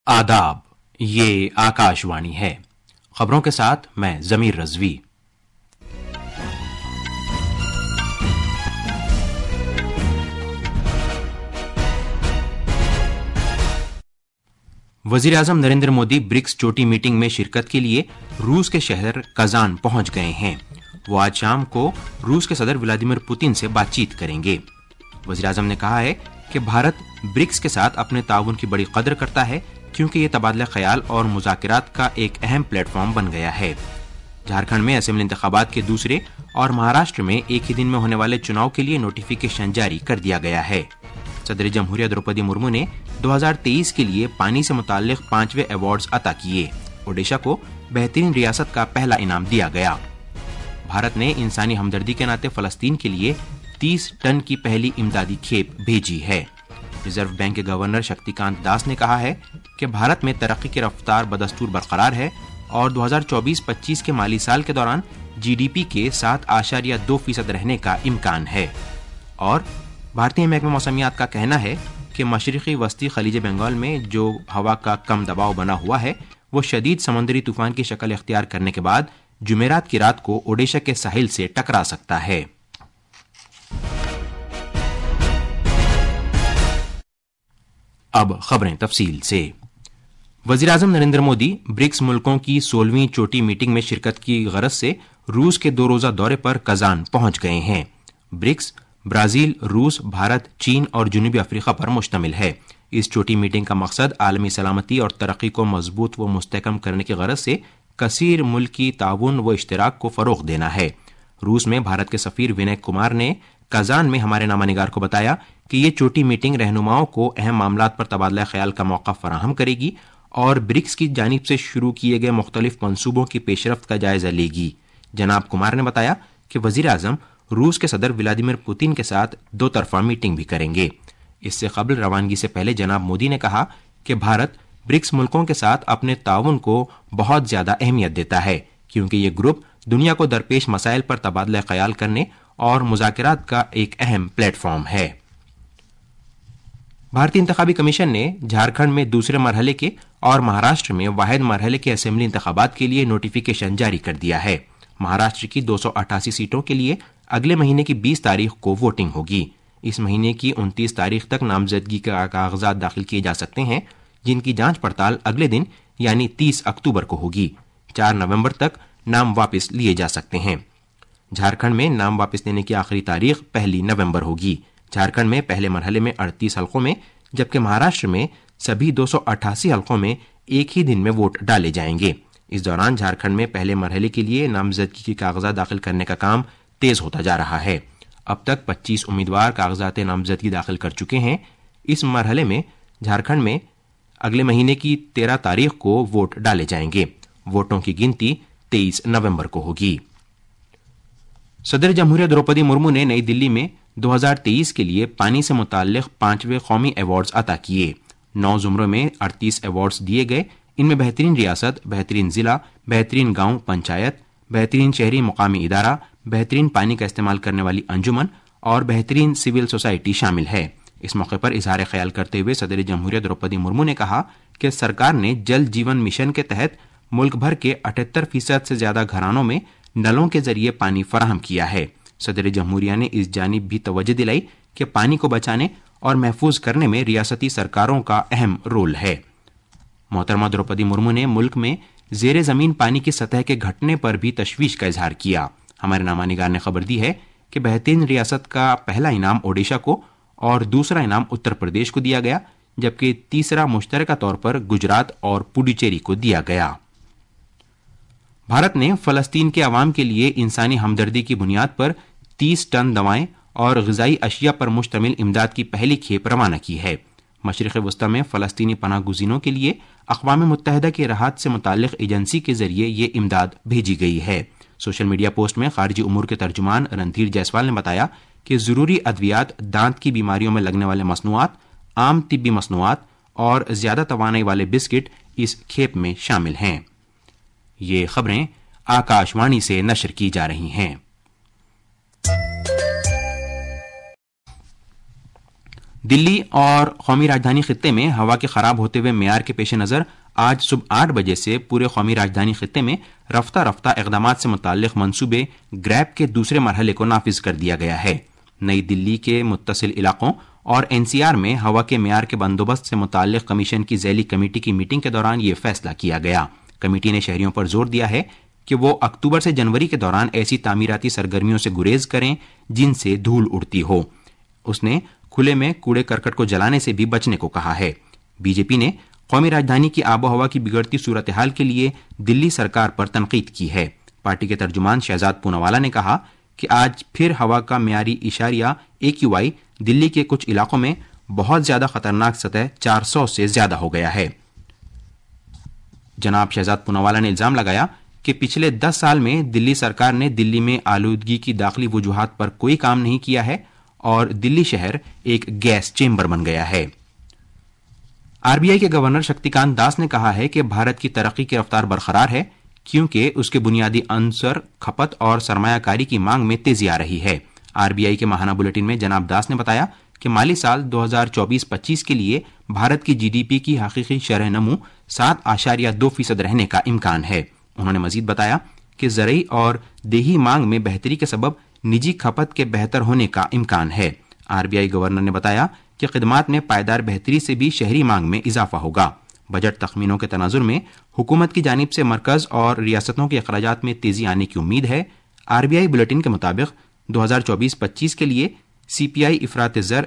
आदाब, ये आकाशवाणी है। खबरों के साथ मैं जमीर रजवी। वजीर आजम नरेंद्र मोदी ब्रिक्स चोटी मीटिंग में शिरकत के लिए रूस के शहर कजान पहुंच गए हैं। वो आज शाम को रूस के सदर व्लादिमीर पुतिन से बातचीत करेंगे। वजीर आजम ने कहा है कि भारत ब्रिक्स के साथ अपने ताउन की बड़ी कदर करता है, क्योंकि ये तबादला ख्याल और मुज़ाकरात का एक अहम प्लेटफॉर्म बन गया है। झारखंड में असेंबली इंतखाबात के दूसरे और महाराष्ट्र में एक ही दिन में होने वाले चुनाव के लिए नोटिफिकेशन जारी कर दिया गया है। सदर जमहूरिया द्रौपदी मुर्मू ने 2023 के लिए पानी से मुताल्लिक 5वें अवार्ड्स अता किए। ओडिशा को बेहतरीन रियासत का पहला इनाम दिया गया। भारत ने इंसानी हमदर्दी के नाते फलस्तीन के लिए 30 टन की पहली इमदादी खेप भेजी है। रिजर्व बैंक के गवर्नर शक्तिकांत दास ने कहा है कि भारत में तरक्की की रफ्तार बदस्तूर बरकरार है और 2024-25 के माली साल के दौरान जीडीपी के 7.2% रहने का इम्कान है। और भारतीय महकमा मौसमियात का कहना है कि मशरिकी वस्ती खलीज बंगाल में जो हवा का कम दबाव बना हुआ है, वो शदीद समुद्री तूफान की शक्ल इख्तियार करने के बाद जुमेरात की रात को ओडिशा के साहिल से टकरा सकता है। अब खबरें तफसील से। वजीर आजम नरेंद्र मोदी ब्रिक्स मुल्कों की 16वीं चोटी मीटिंग में शिरकत की गरज से रूस के 2 रोजा दौरे पर कजान पहुंच गए हैं। ब्रिक्स ब्राजील, रूस, भारत, चीन और जनूबी अफ्रीका पर मुश्तमिल है। इस चोटी मीटिंग का मकसद आलमी सलामती और तरक्की को मजबूत व मुस्तहकम करने की गरज से कसीर मुल्की ताउन व इश्तराक को फरोग देना है। रूस में भारत के सफीर विनय कुमार ने कजान में हमारे नामानिगार को बताया कि ये चोटी मीटिंग रहनुमाओं को अहम मामलात पर तबादला ख्याल का मौका फराहम करेगी और ब्रिक्स की जानिब से शुरू किए गए मुख्तलिफ मंसूबों की पेशरफ्त का जायजा लेगी। जनाब कुमार ने बताया कि वजीर आजम रूस के सदर व्लादिमीर पुतिन के साथ 2 तरफा मीटिंग भी करेंगे। इससे कबल रवानगी से पहले जनाब मोदी ने कहा कि भारत ब्रिक्स मुल्कों के साथ अपने ताउन को बहुत ज्यादा अहमियत देता है, क्योंकि ये ग्रुप दुनिया को दरपेश मसाइल पर तबादला ख्याल करने और मुज़ाकरात का एक अहम प्लेटफॉर्म है। भारतीय इंतखाबी कमीशन ने झारखंड में दूसरे मरहले के और महाराष्ट्र में वाहिद मरहले के असेंबली इंतखाबात के लिए नोटिफिकेशन जारी कर दिया है। महाराष्ट्र की 288 सीटों के लिए अगले महीने की 20 तारीख को वोटिंग होगी। इस महीने की 29 तारीख तक नामजदगी का कागजात दाखिल किए जा सकते हैं, जिनकी जांच पड़ताल अगले दिन यानी 30 अक्टूबर को होगी। 4 नवंबर तक नाम वापस लिए जा सकते हैं। झारखंड में नाम वापस लेने की आखिरी तारीख 1 नवंबर होगी। झारखंड में पहले मरहले में 38 हलकों में, जबकि महाराष्ट्र में सभी 288 हलकों में एक ही दिन में वोट डाले जाएंगे। इस दौरान झारखंड में पहले मरहले के लिए नामजदगी के कागजात दाखिल करने का काम तेज होता जा रहा है। अब तक 25 उम्मीदवार कागजात नामजदगी दाखिल कर चुके हैं। इस मरहले में झारखंड में अगले महीने की 13 तारीख को वोट डाले जाएंगे। वोटों की गिनती 23 नवंबर को होगी। सदर जमहूरिया द्रौपदी मुर्मू ने नई दिल्ली में 2023 के लिए पानी से मुताल्लिक 5वें कौमी अवार्ड्स अता किए। 9 जुमरों में 38 अवार्ड्स दिए गए। इनमें बेहतरीन रियासत, बेहतरीन जिला, बेहतरीन गांव पंचायत, बेहतरीन शहरी मुकामी इदारा, बेहतरीन पानी का इस्तेमाल करने वाली अंजुमन और बेहतरीन सिविल सोसाइटी शामिल है। इस मौके पर इजहार ख्याल करते हुए सदर जमहूरिया द्रौपदी मुर्मू ने कहा कि सरकार ने जल जीवन मिशन के तहत मुल्क भर के 78% से ज्यादा घरानों में नलों के जरिए पानी फराहम किया है। सदर जमहूरिया ने इस जानिब भी तवज्जो दिलाई कि पानी को बचाने और महफूज करने में रियासती सरकारों का अहम रोल है। मोहतरमा द्रौपदी मुर्मू ने मुल्क में जेर जमीन पानी की सतह के घटने पर भी तशवीश का इजहार किया। हमारे नामानिगार ने खबर दी है कि बेहतरीन रियासत का पहला इनाम ओडिशा को और दूसरा इनाम उत्तर प्रदेश को दिया गया, जबकि तीसरा मुश्तरका तौर पर गुजरात और पुडुचेरी को दिया गया। भारत ने फलस्तीन के अवाम के लिए इंसानी हमदर्दी की बुनियाद पर 30 टन दवाएं और ग़िज़ाई अशिया पर मुश्तमिल इमदाद की पहली खेप रवाना की है। मशरिक़ वस्ता में फ़लस्तीनी पनाह गुज़ीनों के लिए अक़वाम मुत्तहिदा की राहत से मुताल्लिक़ एजेंसी के जरिए ये इमदाद भेजी गई है। सोशल मीडिया पोस्ट में खारजी उमूर के तर्जुमान रणधीर जायसवाल ने बताया कि ज़रूरी अद्वियात, दांत की बीमारियों में लगने वाले मसनूआत, आम तिब्बी मसनूआत और ज़्यादा तवानाई वाले बिस्किट इस खेप में शामिल हैं। ये खबरें आकाशवाणी से नशर की जा रही हैं। دلی اور قومی راجدھانی خطے میں ہوا کے خراب ہوتے ہوئے معیار کے پیش نظر آج صبح 8 بجے سے پورے قومی راجدھانی خطے میں رفتہ رفتہ اقدامات سے متعلق منصوبے گریپ کے دوسرے مرحلے کو نافذ کر دیا گیا ہے۔ نئی دلی کے متصل علاقوں اور NCR میں ہوا کے معیار کے بندوبست سے متعلق کمیشن کی ذیلی کمیٹی کی میٹنگ کے دوران یہ فیصلہ کیا گیا۔ کمیٹی نے شہریوں پر زور دیا ہے کہ وہ اکتوبر سے جنوری کے دوران ایسی تعمیراتی سرگرمیوں سے گریز کریں جن سے دھول اڑتی ہو۔ اس نے کھلے میں کوڑے کرکٹ کو جلانے سے بھی بچنے کو کہا ہے۔ بی جے پی نے قومی راجدھانی کی آب و ہوا کی بگڑتی صورتحال کے لیے دلی سرکار پر تنقید کی ہے۔ پارٹی کے ترجمان شہزاد پوناوالا نے کہا کہ آج پھر ہوا کا معیاری اشاریہ AQI دلی کے کچھ علاقوں میں بہت زیادہ خطرناک سطح 400 سے زیادہ ہو گیا ہے۔ جناب شہزاد پوناوالا نے الزام لگایا کہ پچھلے 10 سال میں دلی سرکار نے دلی میں آلودگی کی داخلی وجوہات پر کوئی کام نہیں کیا ہے اور دلی شہر ایک گیس چیمبر بن گیا ہے۔ RBI کے گورنر شکتی کانت داس نے کہا ہے کہ بھارت کی ترقی کی رفتار برقرار ہے کیونکہ اس کے بنیادی عنصر کھپت اور سرمایہ کاری کی مانگ میں تیزی آ رہی ہے۔ RBI کے ماہانہ بلیٹن میں جناب داس نے بتایا کہ مالی سال 2024-25 کے لیے بھارت کی GDP کی حقیقی شرح نمو 7.2% رہنے کا امکان ہے۔ انہوں نے مزید بتایا کہ زرعی اور دیہی مانگ میں بہتری کے سبب نجی کھپت کے بہتر ہونے کا امکان ہے۔ RBI گورنر نے بتایا کہ خدمات میں پائیدار بہتری سے بھی شہری مانگ میں اضافہ ہوگا۔ بجٹ تخمینوں کے تناظر میں حکومت کی جانب سے مرکز اور ریاستوں کے اخراجات میں تیزی آنے کی امید ہے۔ RBI بلیٹن کے مطابق 2024-25 کے لیے CPI افراط زر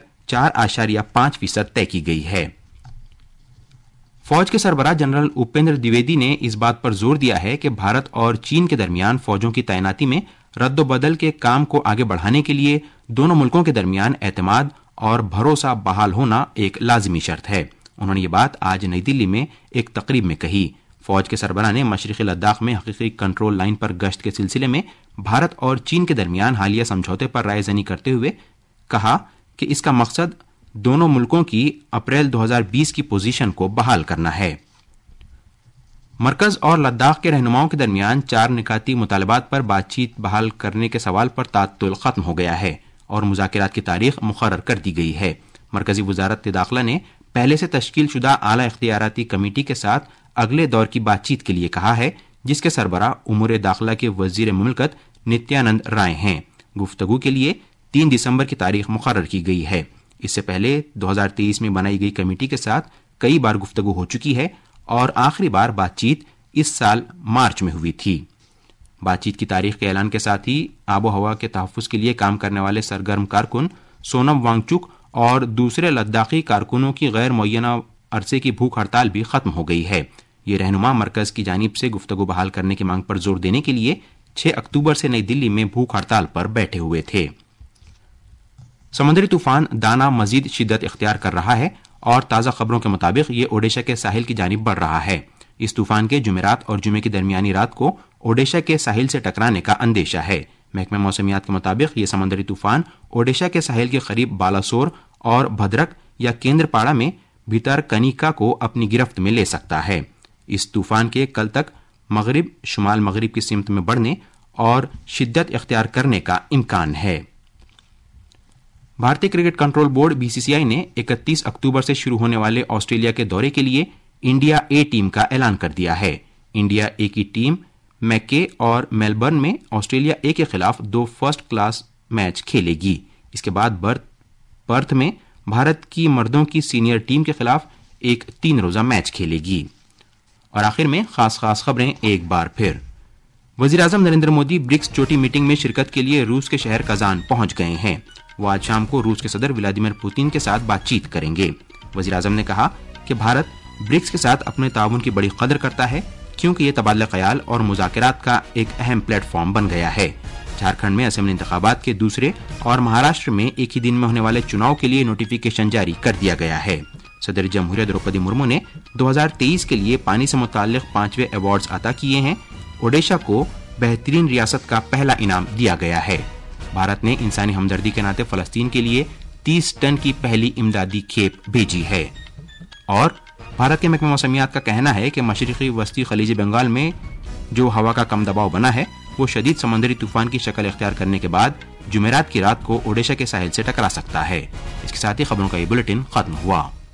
4.5% طے کی گئی ہے۔ فوج کے سربراہ جنرل اپیندر دویدی نے اس بات پر زور دیا ہے کہ بھارت اور چین کے درمیان فوجوں کی تعیناتی میں رد و بدل کے کام کو آگے بڑھانے کے لیے دونوں ملکوں کے درمیان اعتماد اور بھروسہ بحال ہونا ایک لازمی شرط ہے۔ انہوں نے یہ بات آج نئی دلی میں ایک تقریب میں کہی۔ فوج کے سربراہ نے مشرقی لداخ میں حقیقی کنٹرول لائن پر گشت کے سلسلے میں بھارت اور چین کے درمیان حالیہ سمجھوتے پر رائے زنی کرتے ہوئے کہا کہ اس کا مقصد دونوں ملکوں کی اپریل 2020 کی پوزیشن کو بحال کرنا ہے۔ مرکز اور لداخ کے رہنماؤں کے درمیان 4 نکاتی مطالبات پر بات چیت بحال کرنے کے سوال پر تعطل ختم ہو گیا ہے اور مذاکرات کی تاریخ مقرر کر دی گئی ہے۔ مرکزی وزارت داخلہ نے پہلے سے تشکیل شدہ اعلی اختیاراتی کمیٹی کے ساتھ اگلے دور کی بات چیت کے لیے کہا ہے جس کے سربراہ امور داخلہ کے وزیر مملکت نتیانند رائے ہیں۔ گفتگو کے لیے 3 دسمبر کی تاریخ مقرر کی گئی ہے۔ اس سے پہلے 2023 میں بنائی گئی کمیٹی کے ساتھ کئی بار گفتگو ہو چکی ہے اور آخری بار بات چیت اس سال مارچ میں ہوئی تھی۔ بات چیت کی تاریخ کے اعلان کے ساتھ ہی آب و ہوا کے تحفظ کے لیے کام کرنے والے سرگرم کارکن سونم وانگچک اور دوسرے لداخی کارکنوں کی غیر معینہ عرصے کی بھوک ہڑتال بھی ختم ہو گئی ہے۔ یہ رہنما مرکز کی جانب سے گفتگو بحال کرنے کی مانگ پر زور دینے کے لیے 6 اکتوبر سے نئی دلی میں بھوک ہڑتال پر بیٹھے ہوئے تھے۔ سمندری طوفان دانا مزید شدت اختیار کر رہا ہے اور تازہ خبروں کے مطابق یہ اوڈیشہ کے ساحل کی جانب بڑھ رہا ہے۔ اس طوفان کے جمعرات اور جمعے کی درمیانی رات کو اوڈیشہ کے ساحل سے ٹکرانے کا اندیشہ ہے۔ محکمہ موسمیات کے مطابق یہ سمندری طوفان اوڈیشہ کے ساحل کے قریب بالاسور اور بھدرک یا کیندر پاڑا میں بھیتر کنیکا کو اپنی گرفت میں لے سکتا ہے۔ اس طوفان کے کل تک مغرب شمال مغرب کی سمت میں بڑھنے اور شدت اختیار کرنے کا امکان ہے۔ بھارتی کرکٹ کنٹرول بورڈ BCCI نے 31 اکتوبر سے شروع ہونے والے آسٹریلیا کے دورے کے لیے انڈیا A ٹیم کا اعلان کر دیا ہے۔ انڈیا A کی ٹیم میکے اور میلبرن میں آسٹریلیا A کے خلاف 2 فرسٹ کلاس میچ کھیلے گی۔ اس کے بعد پرتھ میں بھارت کی مردوں کی سینئر ٹیم کے خلاف ایک 3 روزہ میچ کھیلے گی۔ اور آخر میں خاص خبریں ایک بار پھر۔ وزیراعظم نریندر مودی برکس چوٹی میٹنگ میں شرکت کے لیے روس کے شہر کازان پہنچ گئے ہیں۔ وہ آج شام کو روس کے صدر ولادیمیر پوتین کے ساتھ بات چیت کریں گے۔ وزیراعظم نے کہا کہ بھارت برکس کے ساتھ اپنے تعاون کی بڑی قدر کرتا ہے کیونکہ یہ تبادلہ خیال اور مذاکرات کا ایک اہم پلیٹ فارم بن گیا ہے۔ جھارکھنڈ میں اسمبلی انتخابات کے دوسرے اور مہاراشٹر میں ایک ہی دن میں ہونے والے چناؤ کے لیے نوٹیفیکیشن جاری کر دیا گیا ہے۔ صدر جمہوریہ دروپدی مرمو نے 2023 کے لیے پانی سے متعلق 5ویں ایوارڈز عطا کیے ہیں۔ اوڈیشہ کو بہترین ریاست کا پہلا انعام دیا گیا ہے۔ بھارت نے انسانی ہمدردی کے ناطے فلسطین کے لیے 30 ٹن کی پہلی امدادی کھیپ بھیجی ہے۔ اور بھارت کے محکمہ موسمیات کا کہنا ہے کہ مشرقی وسطی خلیج بنگال میں جو ہوا کا کم دباؤ بنا ہے وہ شدید سمندری طوفان کی شکل اختیار کرنے کے بعد جمعرات کی رات کو اوڈیشہ کے ساحل سے ٹکرا سکتا ہے۔ اس کے ساتھ ہی خبروں کا یہ بلیٹن ختم ہوا۔